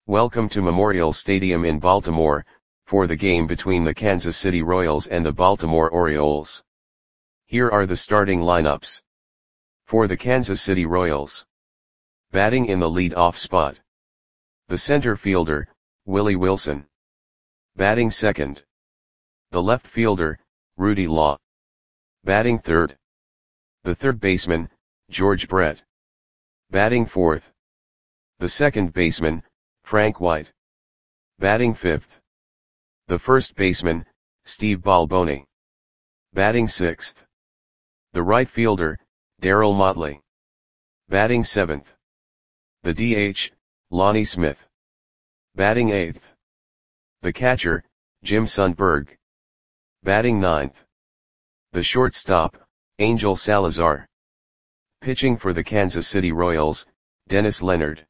Welcome to Memorial Stadium in Baltimore, for the game between the Kansas City Royals and the Baltimore Orioles. Here are the starting lineups. For the Kansas City Royals. Batting in the lead-off spot. The center fielder, Willie Wilson. Batting second. The left fielder, Rudy Law. Batting third. The third baseman, George Brett. Batting fourth. The second baseman, Frank White. Batting fifth. The first baseman, Steve Balboni. Batting sixth. The right fielder, Darryl Motley. Batting seventh. The DH, Lonnie Smith. Batting eighth. The catcher, Jim Sundberg. Batting ninth. The shortstop, Angel Salazar. Pitching for the Kansas City Royals, Dennis Leonard.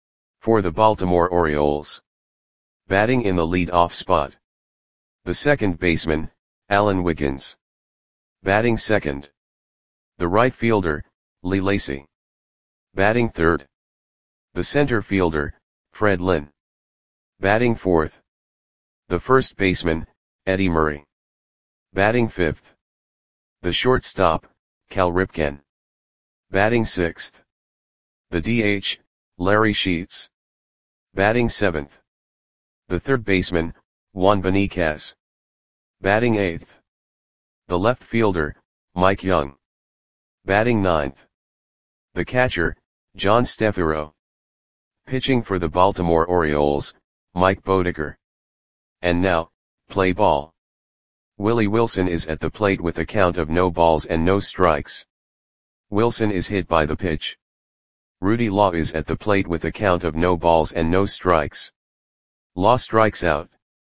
For the Baltimore Orioles. Batting in the lead-off spot. The second baseman, Alan Wiggins. Batting second. The right fielder, Lee Lacy. Batting third. The center fielder, Fred Lynn. Batting fourth. The first baseman, Eddie Murray. Batting fifth. The shortstop, Cal Ripken. Batting sixth. The DH, Larry Sheets. Batting seventh. The third baseman, Juan Beniquez. Batting eighth. The left fielder, Mike Young. Batting ninth. The catcher, John Stefiro. Pitching for the Baltimore Orioles, Mike Bodeker. And now, play ball. Willie Wilson is at the plate with a count of no balls and no strikes. Wilson is hit by the pitch. Rudy Law is at the plate with a count of no balls and no strikes. Law strikes out.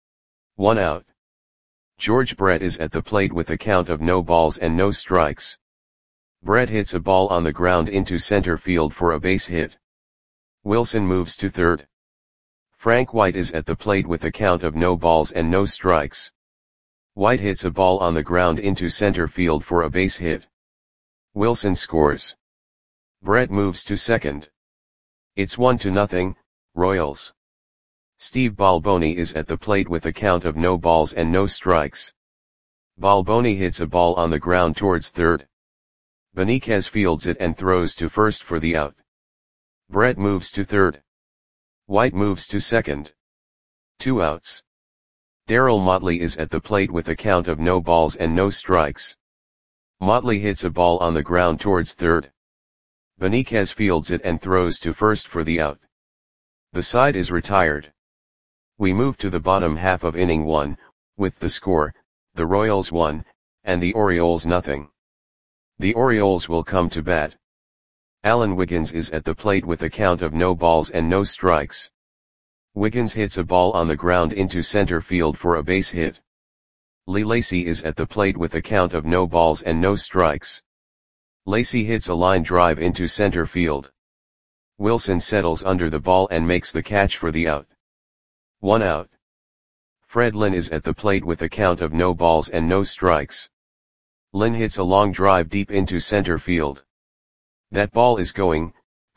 1 out. George Brett is at the plate with a count of no balls and no strikes. Brett hits a ball on the ground into center field for a base hit. Wilson moves to third. Frank White is at the plate with a count of no balls and no strikes. White hits a ball on the ground into center field for a base hit. Wilson scores. Brett moves to second. It's 1-0, Royals. Steve Balboni is at the plate with a count of no balls and no strikes. Balboni hits a ball on the ground towards third. Beniquez fields it and throws to first for the out. Brett moves to third. White moves to second. 2 outs. Darryl Motley is at the plate with a count of no balls and no strikes. Motley hits a ball on the ground towards third. Beniquez fields it and throws to first for the out. The side is retired. We move to the bottom half of inning 1, with the score, the Royals 1, and the Orioles 0. The Orioles will come to bat. Alan Wiggins is at the plate with a count of no balls and no strikes. Wiggins hits a ball on the ground into center field for a base hit. Lee Lacy is at the plate with a count of no balls and no strikes. Lacy hits a line drive into center field. Wilson settles under the ball and makes the catch for the out. 1 out. Fred Lynn is at the plate with a count of no balls and no strikes. Lynn hits a long drive deep into center field. That ball is gone.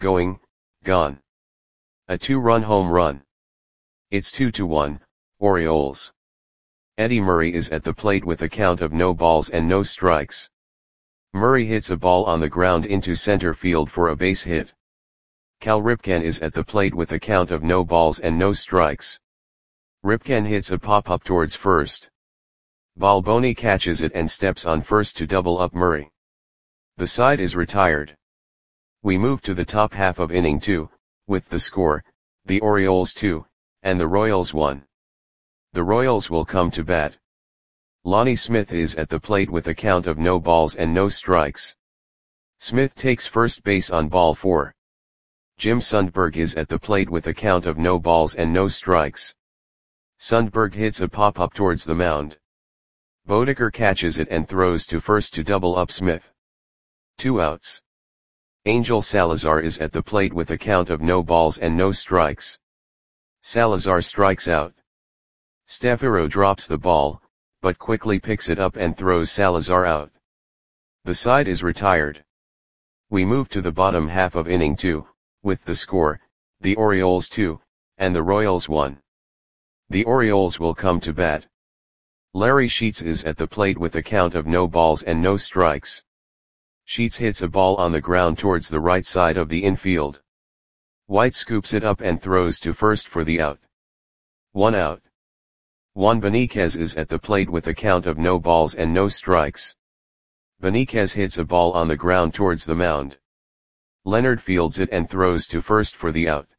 A 2-run home run. It's 2-1, Orioles. Eddie Murray is at the plate with a count of no balls and no strikes. Murray hits a ball on the ground into center field for a base hit. Cal Ripken is at the plate with a count of no balls and no strikes. Ripken hits a pop-up towards first. Balboni catches it and steps on first to double up Murray. The side is retired. We move to the top half of inning 2, with the score, the Orioles 2, and the Royals 1. The Royals will come to bat. Lonnie Smith is at the plate with a count of no balls and no strikes. Smith takes first base on ball 4. Jim Sundberg is at the plate with a count of no balls and no strikes. Sundberg hits a pop-up towards the mound. Bodeker catches it and throws to first to double up Smith. 2 outs. Angel Salazar is at the plate with a count of no balls and no strikes. Salazar strikes out. Stefiro drops the ball, but quickly picks it up and throws Salazar out. The side is retired. We move to the bottom half of inning 2, with the score, the Orioles 2, and the Royals 1. The Orioles will come to bat. Larry Sheets is at the plate with a count of no balls and no strikes. Sheets hits a ball on the ground towards the right side of the infield. White scoops it up and throws to first for the out. 1 out. Juan Benitez is at the plate with a count of no balls and no strikes. Benitez hits a ball on the ground towards the mound. Leonard fields it and throws to first for the out.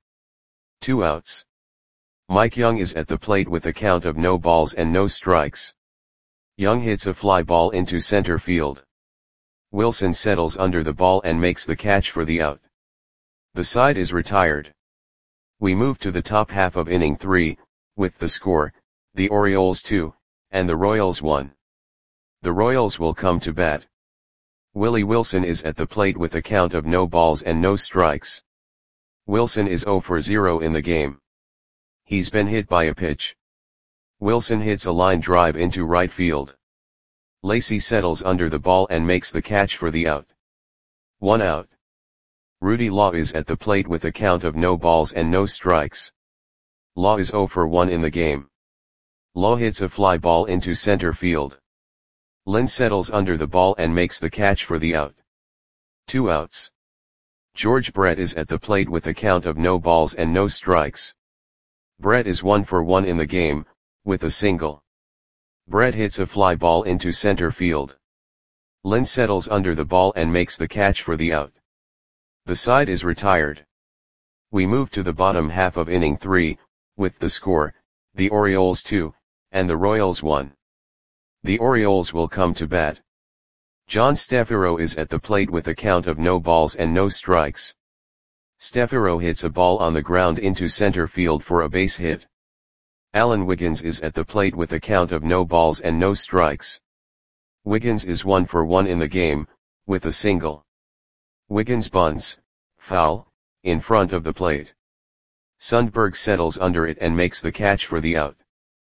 2 outs. Mike Young is at the plate with a count of no balls and no strikes. Young hits a fly ball into center field. Wilson settles under the ball and makes the catch for the out. The side is retired. We move to the top half of inning 3, with the score, the Orioles 2, and the Royals 1. The Royals will come to bat. Willie Wilson is at the plate with a count of no balls and no strikes. Wilson is 0 for 0 in the game. He's been hit by a pitch. Wilson hits a line drive into right field. Lacy settles under the ball and makes the catch for the out. 1 out. Rudy Law is at the plate with a count of no balls and no strikes. Law is 0 for 1 in the game. Law hits a fly ball into center field. Lynn settles under the ball and makes the catch for the out. 2 outs. George Brett is at the plate with a count of no balls and no strikes. Brett is 1 for 1 in the game, with a single. Brett hits a fly ball into center field. Lynn settles under the ball and makes the catch for the out. The side is retired. We move to the bottom half of inning 3, with the score, the Orioles 2, and the Royals 1. The Orioles will come to bat. John Stefero is at the plate with a count of no balls and no strikes. Stefero hits a ball on the ground into center field for a base hit. Alan Wiggins is at the plate with a count of no balls and no strikes. Wiggins is 1 for 1 in the game, with a single. Wiggins bunts, foul, in front of the plate. Sundberg settles under it and makes the catch for the out.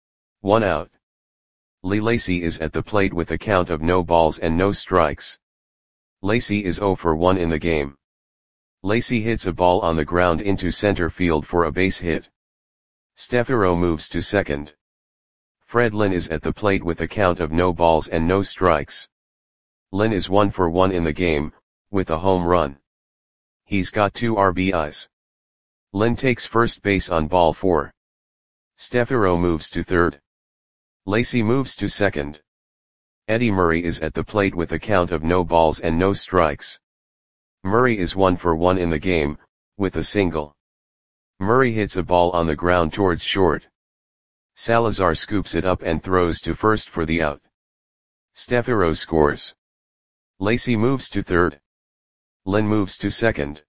1 out. Lee Lacy is at the plate with a count of no balls and no strikes. Lacy is 0 for 1 in the game. Lacy hits a ball on the ground into center field for a base hit. Stefero moves to second. Fred Lynn is at the plate with a count of no balls and no strikes. Lynn is 1 for 1 in the game, with a home run. He's got 2 RBIs. Lynn takes first base on ball 4. Stefero moves to third. Lacy moves to second. Eddie Murray is at the plate with a count of no balls and no strikes. Murray is 1 for 1 in the game, with a single. Murray hits a ball on the ground towards short. Salazar scoops it up and throws to first for the out. Stefero scores. Lacy moves to third. Lynn moves to second.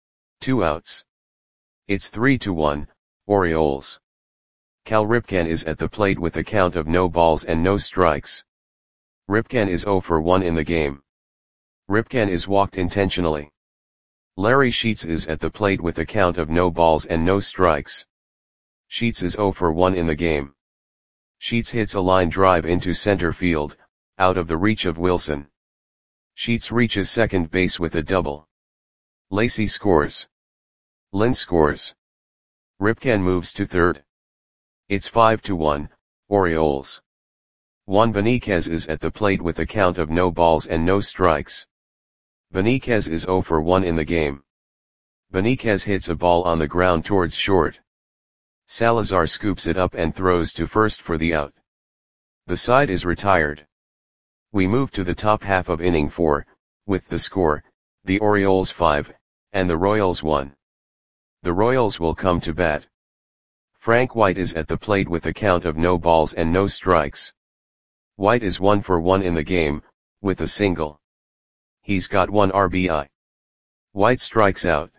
2 outs. It's 3-1, Orioles. Cal Ripken is at the plate with a count of no balls and no strikes. Ripken is 0 for 1 in the game. Ripken is walked intentionally. Larry Sheets is at the plate with a count of no balls and no strikes. Sheets is 0 for 1 in the game. Sheets hits a line drive into center field, out of the reach of Wilson. Sheets reaches second base with a double. Lacy scores. Lynn scores. Ripken moves to third. It's 5-1, Orioles. Juan Benitez is at the plate with a count of no balls and no strikes. Benitez is 0 for 1 in the game. Benitez hits a ball on the ground towards short. Salazar scoops it up and throws to first for the out. The side is retired. We move to the top half of inning 4, with the score, the Orioles 5, and the Royals 1. The Royals will come to bat. Frank White is at the plate with a count of no balls and no strikes. White is 1 for 1 in the game, with a single. He's got 1 RBI. White strikes out.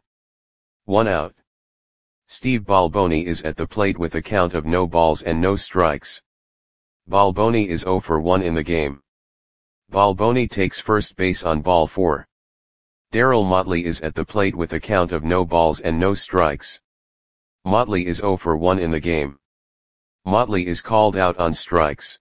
1 out. Steve Balboni is at the plate with a count of no balls and no strikes. Balboni is 0 for 1 in the game. Balboni takes first base on ball 4. Darryl Motley is at the plate with a count of no balls and no strikes. Motley is 0 for 1 in the game. Motley is called out on strikes.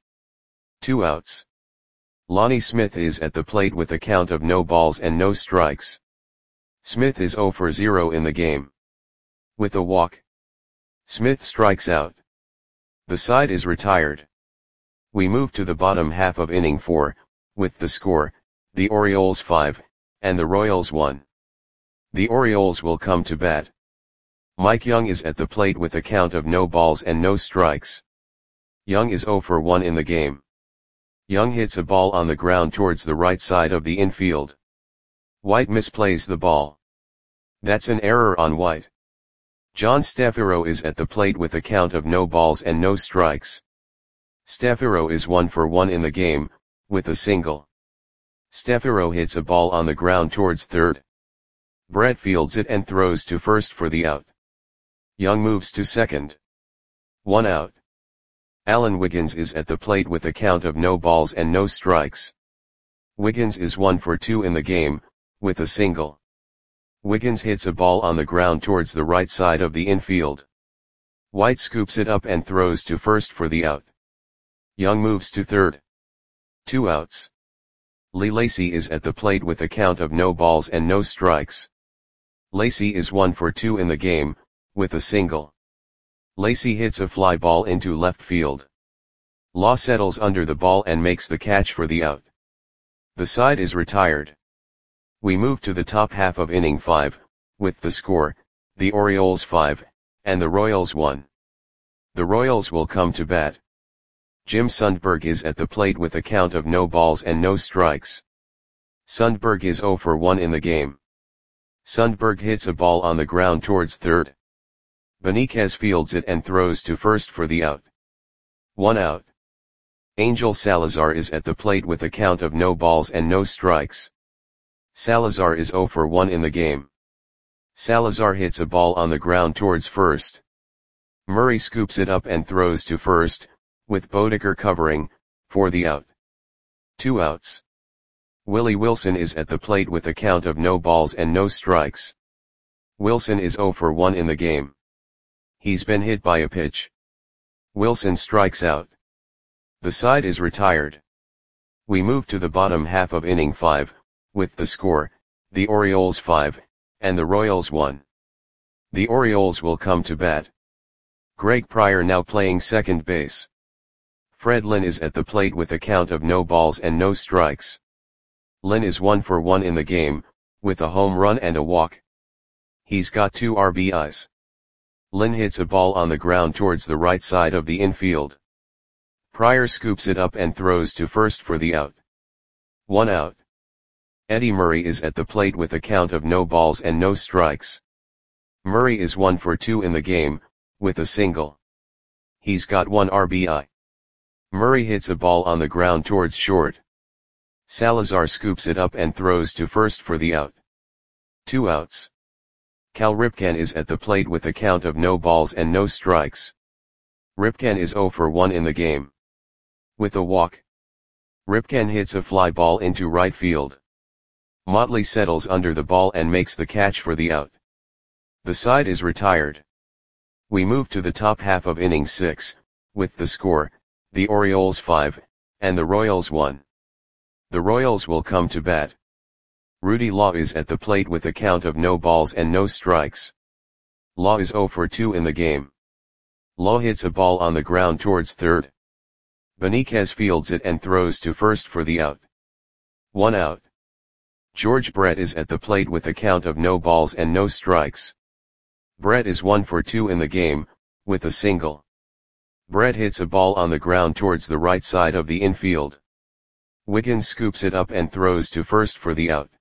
2 outs. Lonnie Smith is at the plate with a count of no balls and no strikes. Smith is 0 for 0 in the game. With a walk. Smith strikes out. The side is retired. We move to the bottom half of inning 4, with the score, the Orioles 5, and the Royals 1. The Orioles will come to bat. Mike Young is at the plate with a count of no balls and no strikes. Young is 0 for 1 in the game. Young hits a ball on the ground towards the right side of the infield. White misplays the ball. That's an error on White. John Stafiro is at the plate with a count of no balls and no strikes. Stafiro is 1 for 1 in the game, with a single. Stafiro hits a ball on the ground towards third. Brett fields it and throws to first for the out. Young moves to second. 1 out. Alan Wiggins is at the plate with a count of no balls and no strikes. Wiggins is 1 for 2 in the game, with a single. Wiggins hits a ball on the ground towards the right side of the infield. White scoops it up and throws to first for the out. Young moves to third. 2 outs. Lee Lacy is at the plate with a count of no balls and no strikes. Lacy is 1 for 2 in the game, with a single. Lacy hits a fly ball into left field. Law settles under the ball and makes the catch for the out. The side is retired. We move to the top half of inning 5, with the score, the Orioles 5, and the Royals 1. The Royals will come to bat. Jim Sundberg is at the plate with a count of no balls and no strikes. Sundberg is 0 for 1 in the game. Sundberg hits a ball on the ground towards third. Benitez fields it and throws to first for the out. 1 out. Angel Salazar is at the plate with a count of no balls and no strikes. Salazar is 0 for 1 in the game. Salazar hits a ball on the ground towards first. Murray scoops it up and throws to first, with Bodeker covering, for the out. 2 outs. Willie Wilson is at the plate with a count of no balls and no strikes. Wilson is 0 for 1 in the game. He's been hit by a pitch. Wilson strikes out. The side is retired. We move to the bottom half of inning 5, with the score, the Orioles 5, and the Royals 1. The Orioles will come to bat. Greg Pryor now playing second base. Fred Lynn is at the plate with a count of no balls and no strikes. Lynn is 1 for 1 in the game, with a home run and a walk. He's got 2 RBIs. Lynn hits a ball on the ground towards the right side of the infield. Pryor scoops it up and throws to first for the out. 1 out. Eddie Murray is at the plate with a count of no balls and no strikes. Murray is 1 for 2 in the game, with a single. He's got 1 RBI. Murray hits a ball on the ground towards short. Salazar scoops it up and throws to first for the out. 2 outs. Cal Ripken is at the plate with a count of no balls and no strikes. Ripken is 0 for 1 in the game. With a walk. Ripken hits a fly ball into right field. Motley settles under the ball and makes the catch for the out. The side is retired. We move to the top half of inning 6, with the score, the Orioles 5, and the Royals 1. The Royals will come to bat. Rudy Law is at the plate with a count of no balls and no strikes. Law is 0 for 2 in the game. Law hits a ball on the ground towards third. Benitez fields it and throws to first for the out. 1 out. George Brett is at the plate with a count of no balls and no strikes. Brett is 1 for 2 in the game, with a single. Brett hits a ball on the ground towards the right side of the infield. Wiggins scoops it up and throws to first for the out.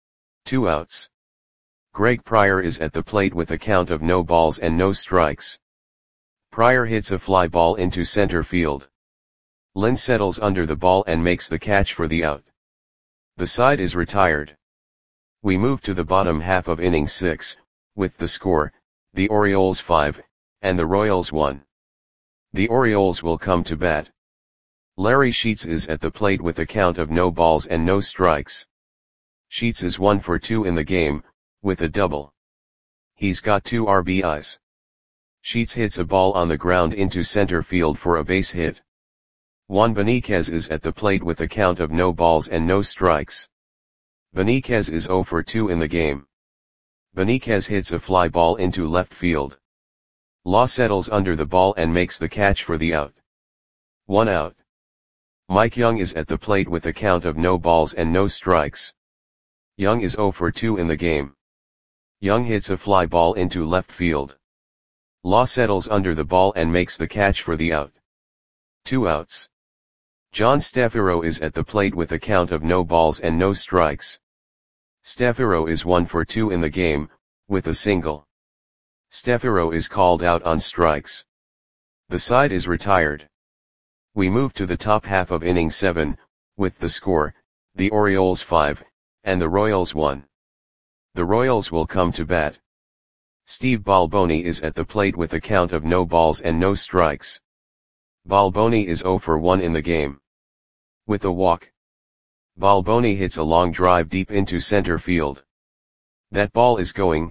2 outs. Greg Pryor is at the plate with a count of no balls and no strikes. Pryor hits a fly ball into center field. Lynn settles under the ball and makes the catch for the out. The side is retired. We move to the bottom half of inning 6, with the score, the Orioles 5, and the Royals 1. The Orioles will come to bat. Larry Sheets is at the plate with a count of no balls and no strikes. Sheets is 1 for 2 in the game, with a double. He's got 2 RBIs. Sheets hits a ball on the ground into center field for a base hit. Juan Benitez is at the plate with a count of no balls and no strikes. Benitez is 0 for 2 in the game. Benitez hits a fly ball into left field. Law settles under the ball and makes the catch for the out. 1 out. Mike Young is at the plate with a count of no balls and no strikes. Young is 0 for 2 in the game. Young hits a fly ball into left field. Law settles under the ball and makes the catch for the out. 2 outs. John Stefiro is at the plate with a count of no balls and no strikes. Stefiro is 1 for 2 in the game, with a single. Stefiro is called out on strikes. The side is retired. We move to the top half of inning 7, with the score, the Orioles 5, and the Royals 1. The Royals will come to bat. Steve Balboni is at the plate with a count of no balls and no strikes. Balboni is 0 for 1 in the game. With a walk. Balboni hits a long drive deep into center field. That ball is gone.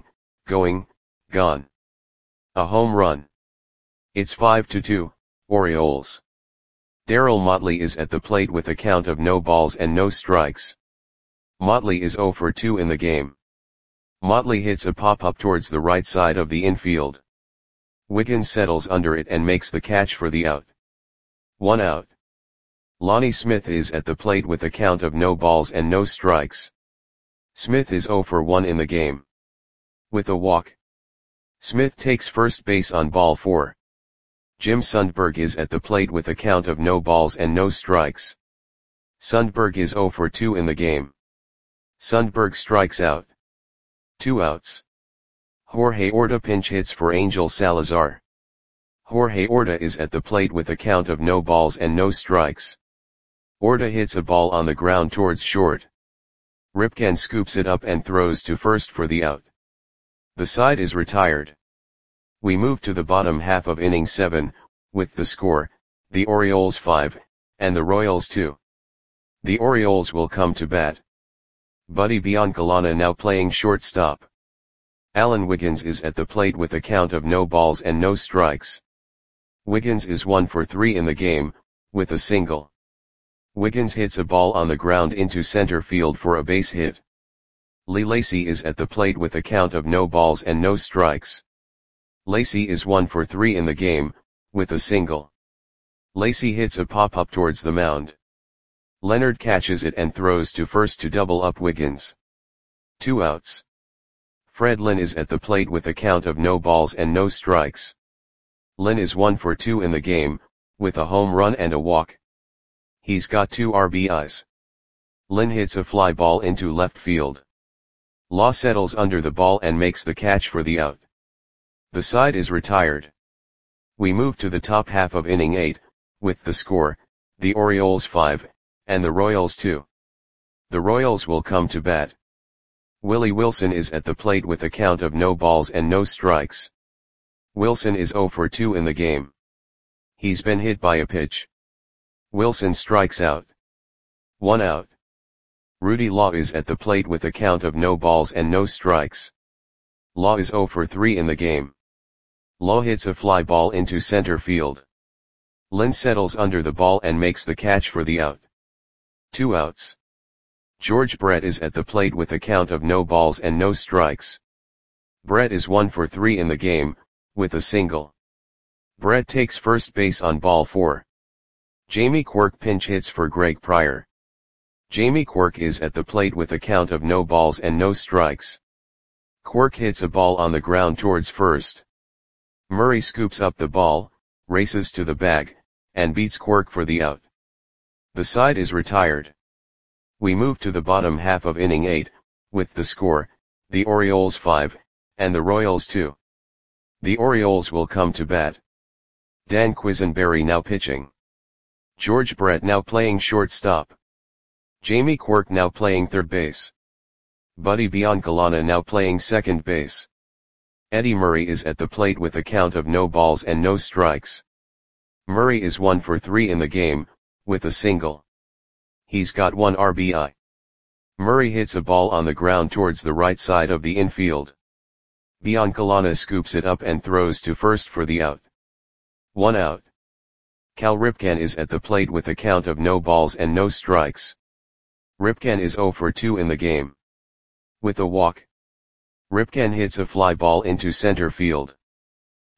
A home run. It's 5-2, Orioles. Darryl Motley is at the plate with a count of no balls and no strikes. Motley is 0 for 2 in the game. Motley hits a pop-up towards the right side of the infield. Wiggins settles under it and makes the catch for the out. 1 out. Lonnie Smith is at the plate with a count of no balls and no strikes. Smith is 0 for 1 in the game. With a walk. Smith takes first base on ball 4. Jim Sundberg is at the plate with a count of no balls and no strikes. Sundberg is 0 for 2 in the game. Sundberg strikes out. 2 outs. Jorge Orta pinch hits for Angel Salazar. Jorge Orta is at the plate with a count of no balls and no strikes. Orta hits a ball on the ground towards short. Ripken scoops it up and throws to first for the out. The side is retired. We move to the bottom half of inning 7, with the score, the Orioles 5, and the Royals 2. The Orioles will come to bat. Buddy Biancalana now playing shortstop. Alan Wiggins is at the plate with a count of no balls and no strikes. Wiggins is 1 for 3 in the game, with a single. Wiggins hits a ball on the ground into center field for a base hit. Lee Lacy is at the plate with a count of no balls and no strikes. Lacy is 1 for 3 in the game, with a single. Lacy hits a pop-up towards the mound. Leonard catches it and throws to first to double up Wiggins. 2 outs. Fred Lynn is at the plate with a count of no balls and no strikes. Lynn is 1 for 2 in the game, with a home run and a walk. He's got 2 RBIs. Lynn hits a fly ball into left field. Law settles under the ball and makes the catch for the out. The side is retired. We move to the top half of inning 8, with the score, the Orioles 5, and the Royals 2. The Royals will come to bat. Willie Wilson is at the plate with a count of no balls and no strikes. Wilson is 0 for 2 in the game. He's been hit by a pitch. Wilson strikes out. 1 out. Rudy Law is at the plate with a count of no balls and no strikes. Law is 0 for 3 in the game. Law hits a fly ball into center field. Lynn settles under the ball and makes the catch for the out. 2 outs. George Brett is at the plate with a count of no balls and no strikes. Brett is 1 for 3 in the game, with a single. Brett takes first base on ball 4. Jamie Quirk pinch hits for Greg Pryor. Jamie Quirk is at the plate with a count of no balls and no strikes. Quirk hits a ball on the ground towards first. Murray scoops up the ball, races to the bag, and beats Quirk for the out. The side is retired. We move to the bottom half of inning 8, with the score, the Orioles 5, and the Royals 2. The Orioles will come to bat. Dan Quisenberry now pitching. George Brett now playing shortstop. Jamie Quirk now playing third base. Buddy Biancalana now playing second base. Eddie Murray is at the plate with a count of no balls and no strikes. Murray is 1 for 3 in the game, with a single. He's got 1 RBI. Murray hits a ball on the ground towards the right side of the infield. Biancalana scoops it up and throws to first for the out. 1 out. Cal Ripken is at the plate with a count of no balls and no strikes. Ripken is 0 for 2 in the game. With a walk. Ripken hits a fly ball into center field.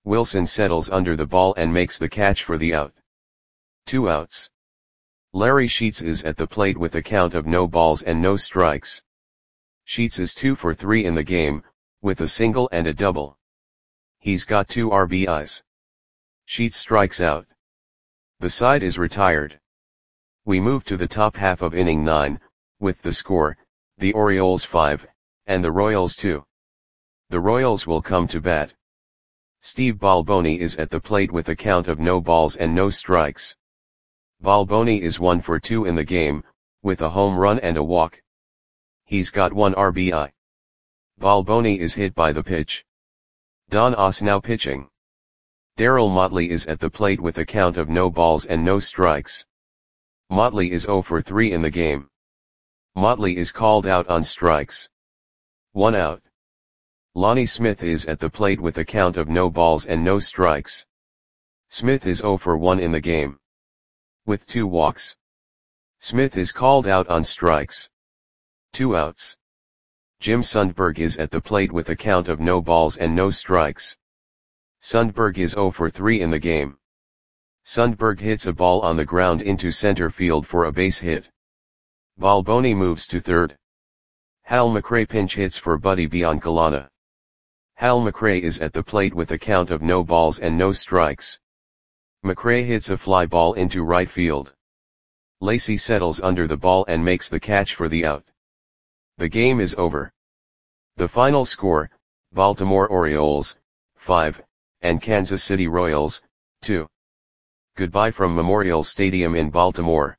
Wilson settles under the ball and makes the catch for the out. 2 outs. Larry Sheets is at the plate with a count of no balls and no strikes. Sheets is 2 for 3 in the game, with a single and a double. He's got 2 RBIs. Sheets strikes out. The side is retired. We move to the top half of inning 9, with the score, the Orioles 5, and the Royals 2. The Royals will come to bat. Steve Balboni is at the plate with a count of no balls and no strikes. Balboni is 1 for 2 in the game, with a home run and a walk. He's got 1 RBI. Balboni is hit by the pitch. Don Osnow pitching. Darryl Motley is at the plate with a count of no balls and no strikes. Motley is 0 for 3 in the game. Motley is called out on strikes. 1 out. Lonnie Smith is at the plate with a count of no balls and no strikes. Smith is 0 for 1 in the game, with 2 walks. Smith is called out on strikes. 2 outs. Jim Sundberg is at the plate with a count of no balls and no strikes. Sundberg is 0 for 3 in the game. Sundberg hits a ball on the ground into center field for a base hit. Balboni moves to third. Hal McRae pinch hits for Buddy Biancalana. Hal McRae is at the plate with a count of no balls and no strikes. McRae hits a fly ball into right field. Lacy settles under the ball and makes the catch for the out. The game is over. The final score, Baltimore Orioles, 5, and Kansas City Royals, 2. Goodbye from Memorial Stadium in Baltimore.